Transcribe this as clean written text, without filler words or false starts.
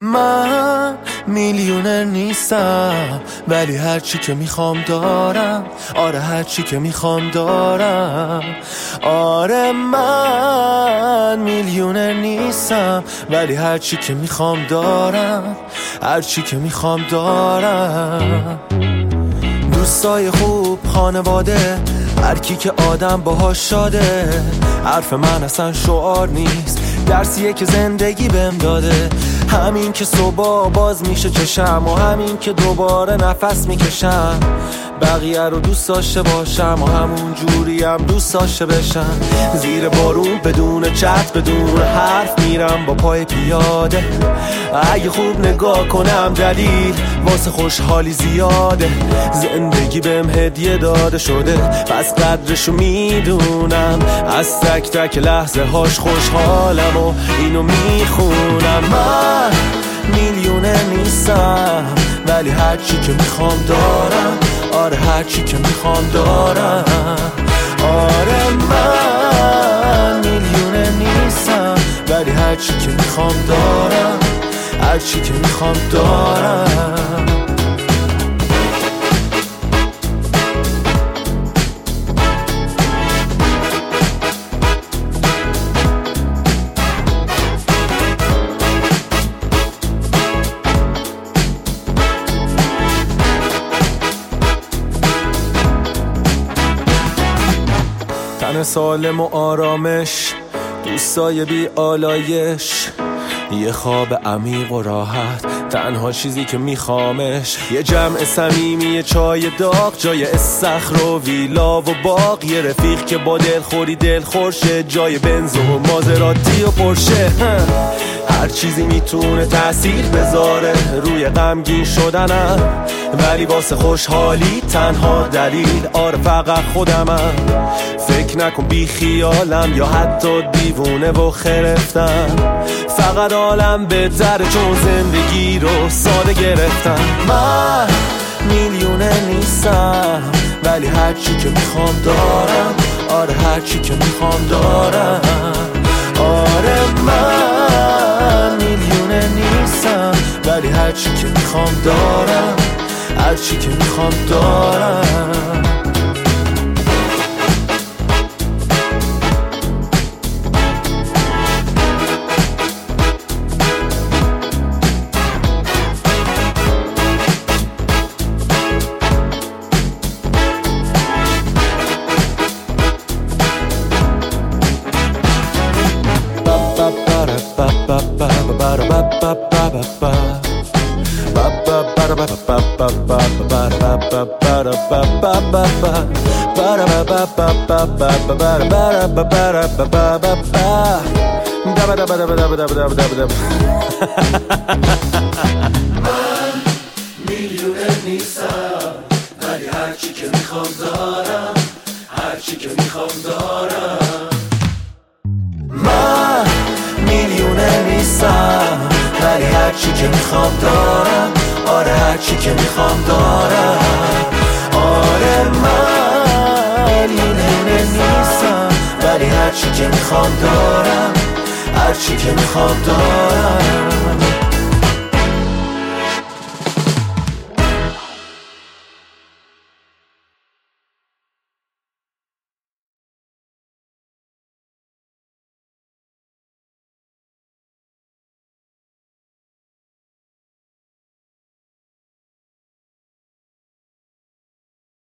من میلیونر نیستم ولی هرچی که میخوام دارم. آره هرچی که میخوام دارم. آره من میلیونر نیستم ولی هرچی که میخوام دارم. هرچی که میخوام دارم. دوستای خوب، خانواده، هر کی که آدم باهاش شاده. حرف من اصلا شعار نیست، درسیه که زندگی بهم داده. همین که صبح باز میشه چشم و همین که دوباره نفس میکشم. بقیه رو دوست داشته باشم و همون جوری هم دوست داشته بشم. زیر بارون بدون چت بدون حرف میرم با پای پیاده. اگه خوب نگاه کنم دلیل واسه خوشحالی زیاده. زندگی بهم هدیه داده شده پس قدرشو میدونم. از تک تک لحظه هاش خوشحالم و اینو میخونم. من میلیونر نیستم ولی هرچی که میخوام دارم. آره هرچی که میخوام دارم. آره من میلیونر نیستم ولی هرچی که میخوام دارم. هرچی که میخوام دارم. تن سالم و آرامش، دوستای بی آلایش، یه خواب عمیق و راحت، تنها چیزی که میخوامش. یه جمع صمیمی، یه چای داغ، جای استخر و ویلا و باغ. یه رفیق که با دلخوری دلخورشه، جای بنز و مازراتی و پرشه. هر چیزی میتونه تأثیر بذاره روی غمگین شدنم، ولی واسه خوشحالی تنها دلیل آره فقط خودمم. فکر نکن بی خیالم یا حتی دیوونه و خرفتم. فقط عالم بهتره چون زندگی رو ساده گرفتم. من میلیونر نیستم ولی هرچی که میخوام دارم. آره هرچی که میخوام دارم. آره من میلیونر نیستم ولی هرچی که میخوام دارم. هرچی که میخوام دارم. من میلیونر نیستم ولی هرچی که میخوام دارم. هرچی که میخوام دارم. من میلیونر نیستم ولی هرچی که میخوام دارم. آره هرچی که میخوام دارم. آره من میلیونر نیستم ولی هرچی که میخوام دارم. هرچی که میخوام دارم.